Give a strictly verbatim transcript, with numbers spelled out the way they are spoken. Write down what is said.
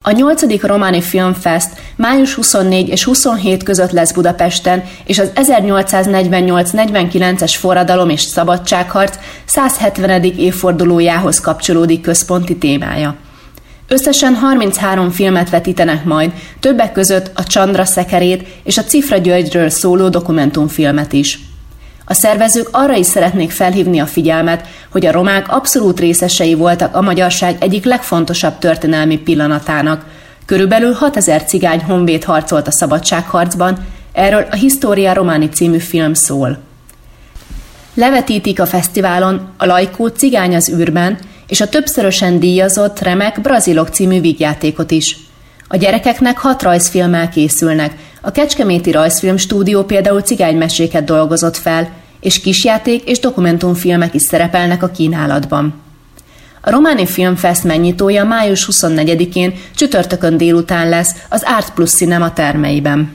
A nyolcadik Románi Filmfest május huszonnégyedike és huszonhétedike között lesz Budapesten, és az ezernyolcszáznegyvennyolc-negyvenkilences forradalom és szabadságharc száz hetvenedik évfordulójához kapcsolódik központi témája. Összesen harminchárom filmet vetítenek majd, többek között a Csandra szekerét és a Cifra Györgyről szóló dokumentumfilmet is. A szervezők arra is szeretnék felhívni a figyelmet, hogy a romák abszolút részesei voltak a magyarság egyik legfontosabb történelmi pillanatának. Körülbelül hatezer cigány honvéd harcolt a szabadságharcban, erről a Historia Romani című film szól. Levetítik a fesztiválon a Lajkó Cigány az űrben és a többszörösen díjazott Remek Brazilok című vígjátékot is. A gyerekeknek hat rajzfilmmel készülnek, a Kecskeméti Rajzfilm Stúdió például cigánymeséket dolgozott fel, és kisjáték és dokumentumfilmek is szerepelnek a kínálatban. A Románi Filmfest megnyitója május huszonnegyedikén csütörtökön délután lesz az Art Plus Cinema termeiben.